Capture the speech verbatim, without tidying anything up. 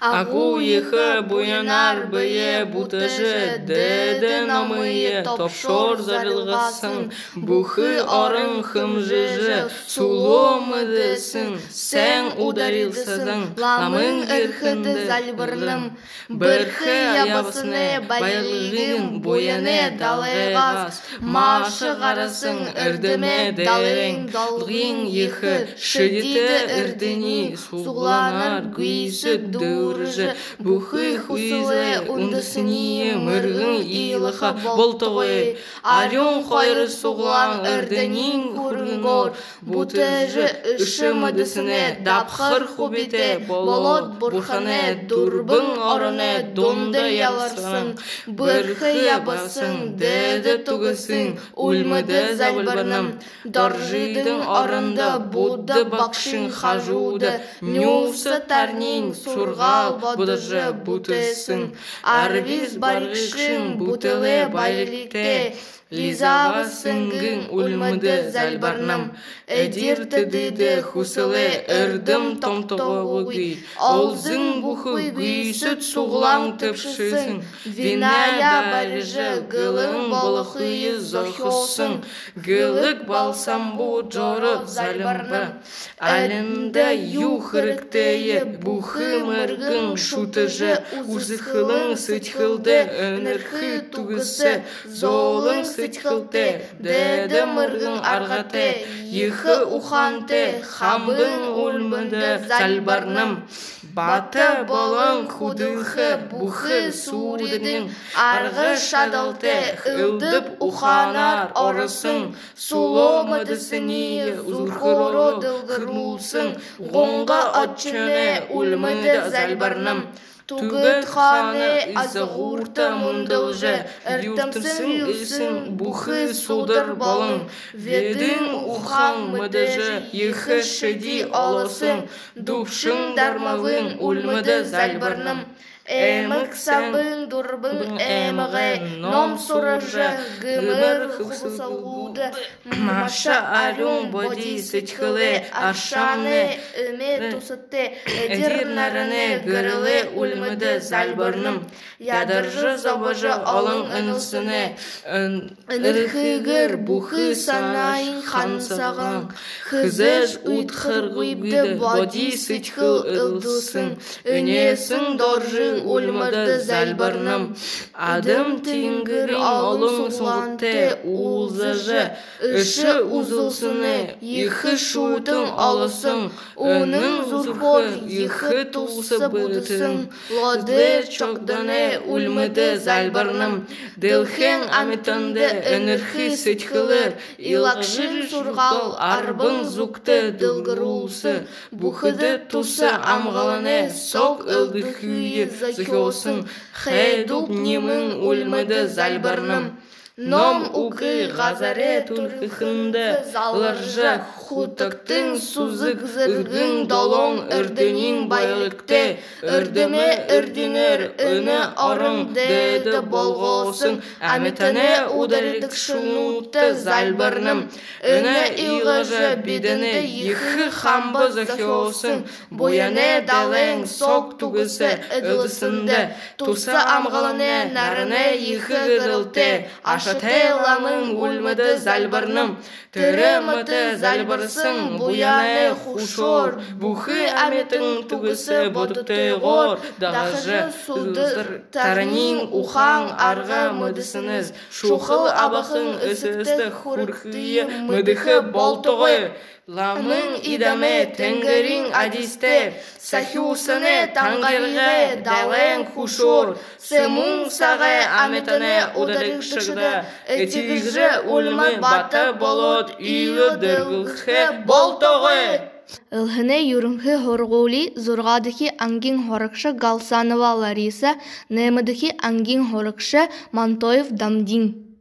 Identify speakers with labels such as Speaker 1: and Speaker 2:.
Speaker 1: Агу ехы буянар бые бутыжы, деді намые топшор зарылғасын, бухы орын хымжыжы, сулу мыдысың, сен ударилсызың, ламың ырхыды зальбырным, бірхы ябысыны байлығын буяне далайғас, машы ғарасың үрдіме далайың долғын ехы, шыдеті үрдіні суғланар гүйсі дұржы, бухы хуизлы ундысыне мұрғын илыха болтығы, арюн қойры суғлан үрдінін көргін гор, бұтыжы үші мыдысыне дапқыр хубете болот бұрханы дұрбың орыны донды яларсың, бірхы ябасың, деді тугысың, ульмыды зәлбірнім, доржидың орынды буды бақшын хажуды, нюсы тарнин сурғал бұдыжы бұтысың, арвиз барғышын бұтылы байлікте, лизава сыңгын ульмыды зәлбірнім, әдір тедеді хусылы үрдім томтығығы, олзың бұхы гүйсіт суғлан тіпшісің, виная барыжы гылың болықыйы зохысың, гылық балсам бұ жоры зәлбірнім, әлінді ю хырықтайы бұхы мұргын шутыжы, узықылың сытхылды өнірхі туғысы, золың сытхылды, деді мұргын арғаты, ехы уханты, хамбын ульмыды зәлбірнім, баты болың худылхы бұхы сурдының, арғы шадалты, үлдіп уханар орысың, суло мыдысыне узурхыро дылғырулсың, ғонға отчыны ульмыды зәлбірнім, Тугыт ханы азығурты мұндылжы, үртімсің үлсің бұхы судар балың, ведің ухан мыдыжы, ехы шыди алысың, дұпшың дармағың ульмыды зәлбірнім. Әмік сабың дұрбың әміғі, ном сұрыжы, гымыр хұсалғуды, маша арюн боди сычхылы, ашаны үме тусыты, әдір нәріні гірілі ульмыды зәлбірнім, ядыржы забажы алың үнілсіні, үрхігір бұхы санайын хансағын, хызыж ұтқырғыбды боди сычхыл үлдісің, үнесің доржы ульмыды зәлбірнім, адым теңгір алың соғанты ұлзыжы, үші ұзылсыны, ехі шуытың алысың, оның зұрхор ехі тұлсы бұтысың, лодыр чоқданы ульмыды зәлбірнім, ділхен амитанды өнірхі сетхілір, илақшыр сұрғал арбың зұқты дылғырулсы, бұхыды тұсы амғаланы соқ үлдіхүйі зөхосың, хайдуп немің ульмыды зәлбірнім. Ном уқы ғазаре түрхінді лыржы хутықтың сузық зіргін долон үрдінін байлықты, үрдіме үрдінір үні орын деді болғосын, әмітіне ударылдық шунуты зәлбірнім, үні илғыжы бедіні ехі хамбы зөхосың, бойаны далың соқ туғысы үдісінді, тусы амғалыны нәріне ехі ғырылты, Ашатайламың ульмыды зәлбірнім, түрі мұты зәлбірсің, бұяны хушор, бұхы әметің түгісі бұдықты ғор, дағыжы сұлдыр тарынин ұхан арғы мұдысыныз, шуқыл абақың үсісті хұрқыйы мұдықы болтығы, ламың идаме тәңгірін адисте, сәхюсыны таңғырғы далың хушор, сымың сағы әметіне ұдырық шықты, этигжі өлімі баты болот үйлі дұрғылқы болтығы.
Speaker 2: Ылхыны юрынхы хоргули зургадыхи ангин хорыкшы Галсанова Лариса, немыдыхи ангин хорыкшы Мантоев Дамдин.